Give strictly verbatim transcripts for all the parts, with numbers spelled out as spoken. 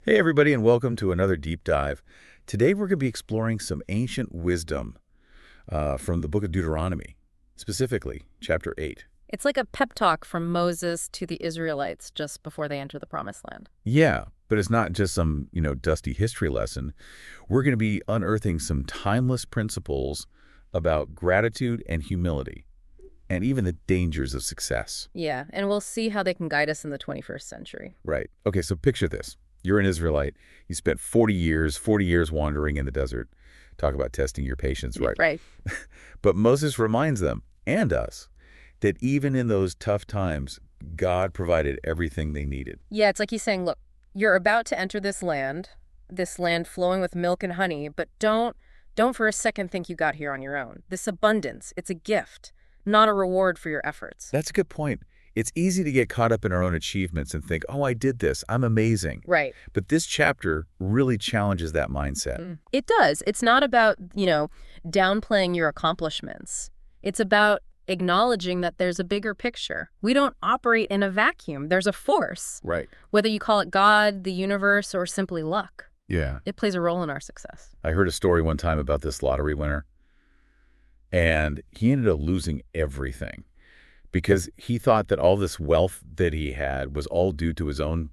Hey, everybody, and welcome to another deep dive. Today, we're going to be exploring some ancient wisdom uh, from the book of Deuteronomy, specifically chapter eight. It's like a pep talk from Moses to the Israelites just before they enter the Promised Land. Yeah, but it's not just some, you know, dusty history lesson. We're going to be unearthing some timeless principles about gratitude and humility, and even the dangers of success. Yeah, and we'll see how they can guide us in the twenty-first century. Right. Okay, so picture this. You're an Israelite. You spent forty years, forty years wandering in the desert. Talk about testing your patience, right? Right. But Moses reminds them, and us, that even in those tough times, God provided everything they needed. Yeah, it's like he's saying, look, you're about to enter this land, this land flowing with milk and honey, but don't don't for a second think you got here on your own. This abundance, it's a gift, not a reward for your efforts. That's a good point. It's easy to get caught up in our own achievements and think, oh, I did this. I'm amazing. Right. But this chapter really challenges that mindset. Mm. It does. It's not about, you know, downplaying your accomplishments. It's about acknowledging that there's a bigger picture. We don't operate in a vacuum. There's a force. Right. Whether you call it God, the universe, or simply luck, Yeah. it plays a role in our success. I heard a story one time about this lottery winner, and he ended up losing everything because he thought that all this wealth that he had was all due to his own,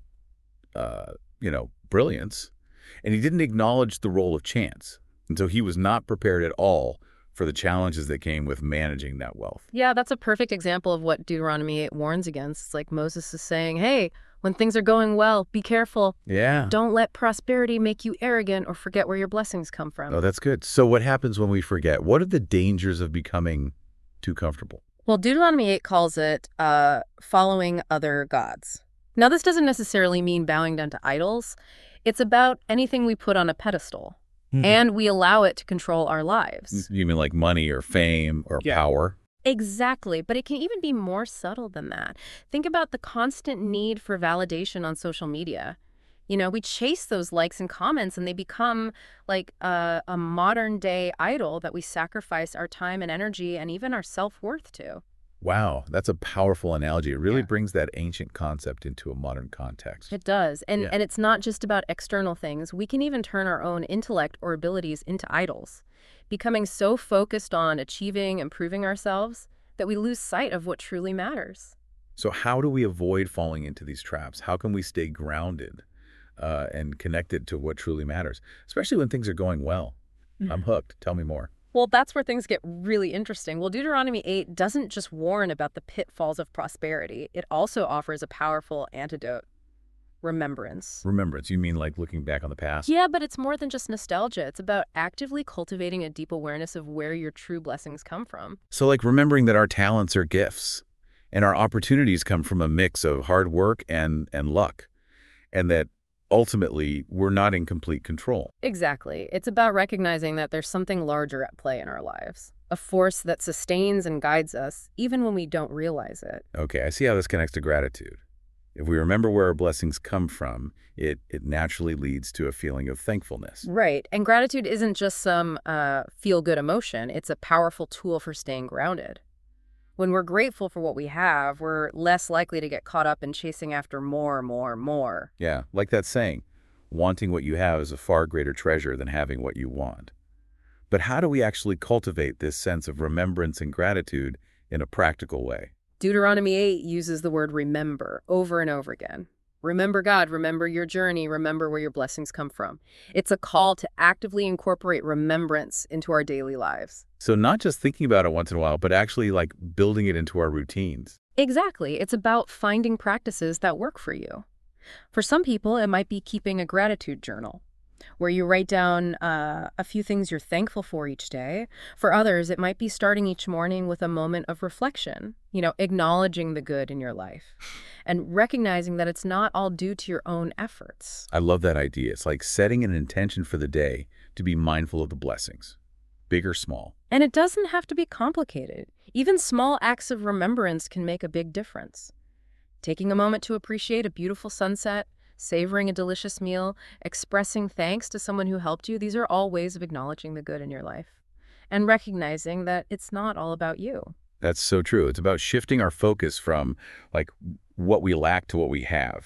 uh, you know, brilliance, and he didn't acknowledge the role of chance. And so he was not prepared at all for the challenges that came with managing that wealth. Yeah, that's a perfect example of what Deuteronomy eight warns against. It's like Moses is saying, hey, when things are going well, be careful. Yeah. Don't let prosperity make you arrogant or forget where your blessings come from. Oh, that's good. So what happens when we forget? What are the dangers of becoming too comfortable? Well, Deuteronomy eight calls it uh, following other gods. Now, this doesn't necessarily mean bowing down to idols. It's about anything we put on a pedestal, Hmm. and we allow it to control our lives. You mean like money or fame or Yeah. power? Exactly, but it can even be more subtle than that. Think about the constant need for validation on social media. You know, we chase those likes and comments, and they become like a, a modern day idol that we sacrifice our time and energy and even our self-worth to. Wow, that's a powerful analogy. It really Yeah. brings that ancient concept into a modern context. It does. And, Yeah. and it's not just about external things. We can even turn our own intellect or abilities into idols, becoming so focused on achieving and proving ourselves that we lose sight of what truly matters. So how do we avoid falling into these traps? How can we stay grounded uh, and connected to what truly matters, especially when things are going well? I'm hooked. Tell me more. Well, that's where things get really interesting. Well, Deuteronomy eight doesn't just warn about the pitfalls of prosperity. It also offers a powerful antidote: remembrance. Remembrance, you mean like looking back on the past? Yeah, but it's more than just nostalgia. It's about actively cultivating a deep awareness of where your true blessings come from. So like remembering that our talents are gifts and our opportunities come from a mix of hard work and, and luck, and that ultimately we're not in complete control. Exactly. It's about recognizing that there's something larger at play in our lives, a force that sustains and guides us even when we don't realize it. Okay, I see how this connects to gratitude. If we remember where our blessings come from, it, it naturally leads to a feeling of thankfulness. Right. And gratitude isn't just some uh, feel-good emotion. It's a powerful tool for staying grounded. When we're grateful for what we have, we're less likely to get caught up in chasing after more, more, more. Yeah, like that saying, wanting what you have is a far greater treasure than having what you want. But how do we actually cultivate this sense of remembrance and gratitude in a practical way? Deuteronomy eight uses the word remember over and over again. Remember God, remember your journey, remember where your blessings come from. It's a call to actively incorporate remembrance into our daily lives. So not just thinking about it once in a while, but actually like building it into our routines. Exactly. It's about finding practices that work for you. For some people, it might be keeping a gratitude journal, where you write down uh, a few things you're thankful for each day. For others, it might be starting each morning with a moment of reflection, you know, acknowledging the good in your life and recognizing that it's not all due to your own efforts. I love that idea. It's like setting an intention for the day to be mindful of the blessings, big or small. And it doesn't have to be complicated. Even small acts of remembrance can make a big difference. Taking a moment to appreciate a beautiful sunset, savoring a delicious meal, expressing thanks to someone who helped you, these are all ways of acknowledging the good in your life and recognizing that it's not all about you. That's so true. It's about shifting our focus from like what we lack to what we have.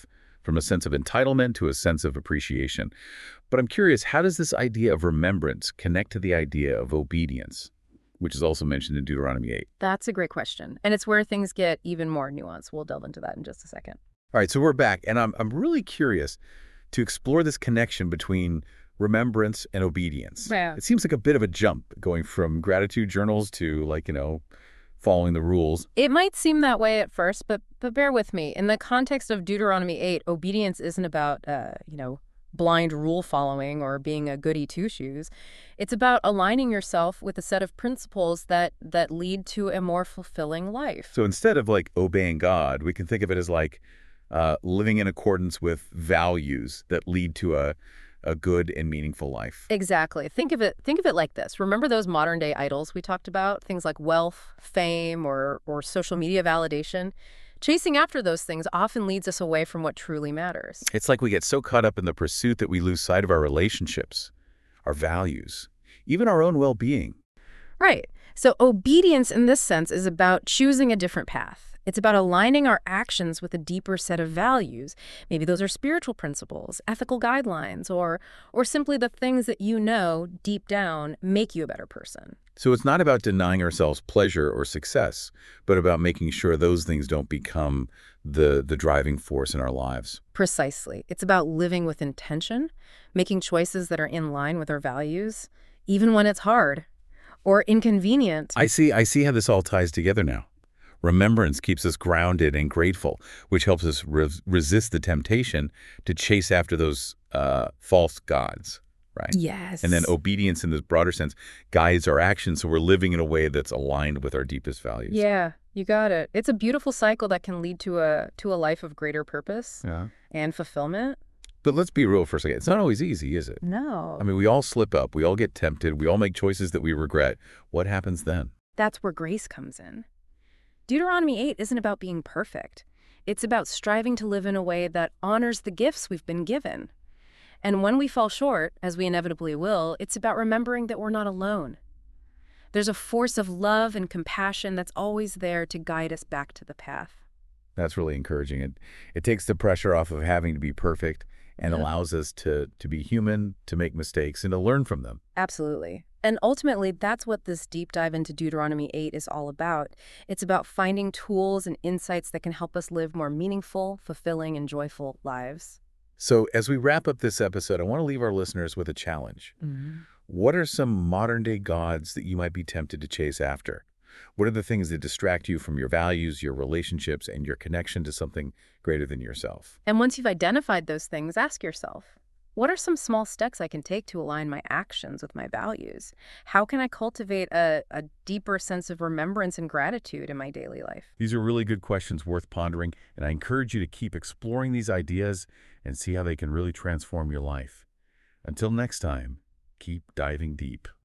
from a sense of entitlement to a sense of appreciation. But I'm curious, how does this idea of remembrance connect to the idea of obedience, which is also mentioned in Deuteronomy eight? That's a great question. And it's where things get even more nuanced. We'll delve into that in just a second. All right, so we're back, and I'm, I'm really curious to explore this connection between remembrance and obedience. Yeah. It seems like a bit of a jump going from gratitude journals to, like, you know, following the rules. It might seem that way at first, but but bear with me. In the context of Deuteronomy eight, obedience isn't about, uh, you know, blind rule following or being a goody two-shoes. It's about aligning yourself with a set of principles that that lead to a more fulfilling life. So instead of, like, obeying God, we can think of it as, like, uh, living in accordance with values that lead to a, a good and meaningful life. Exactly. Think of it think of it like this. Remember those modern day idols we talked about? Things like wealth, fame, or or social media validation? Chasing after those things often leads us away from what truly matters. It's like we get so caught up in the pursuit that we lose sight of our relationships, our values, even our own well-being. Right. So obedience in this sense is about choosing a different path. It's about aligning our actions with a deeper set of values. Maybe those are spiritual principles, ethical guidelines, or or simply the things that you know deep down make you a better person. So it's not about denying ourselves pleasure or success, but about making sure those things don't become the, the driving force in our lives. Precisely. It's about living with intention, making choices that are in line with our values, even when it's hard or inconvenient. I see, I see how this all ties together now. Remembrance keeps us grounded and grateful, which helps us re resist the temptation to chase after those uh, false gods, right? Yes. And then obedience in this broader sense guides our actions, so we're living in a way that's aligned with our deepest values. Yeah, you got it. It's a beautiful cycle that can lead to a to a life of greater purpose Yeah. and fulfillment. But let's be real for a second. It's not always easy, is it? No. I mean, we all slip up. We all get tempted. We all make choices that we regret. What happens then? That's where grace comes in. Deuteronomy eight isn't about being perfect. It's about striving to live in a way that honors the gifts we've been given. And when we fall short, as we inevitably will, it's about remembering that we're not alone. There's a force of love and compassion that's always there to guide us back to the path. That's really encouraging. It, it takes the pressure off of having to be perfect and Yeah. allows us to, to be human, to make mistakes, and to learn from them. Absolutely. And ultimately, that's what this deep dive into Deuteronomy eight is all about. It's about finding tools and insights that can help us live more meaningful, fulfilling, and joyful lives. So as we wrap up this episode, I want to leave our listeners with a challenge. What are some modern-day gods that you might be tempted to chase after? What are the things that distract you from your values, your relationships, and your connection to something greater than yourself? And once you've identified those things, ask yourself, what are some small steps I can take to align my actions with my values? How can I cultivate a, a deeper sense of remembrance and gratitude in my daily life? These are really good questions worth pondering, and I encourage you to keep exploring these ideas and see how they can really transform your life. Until next time, keep diving deep.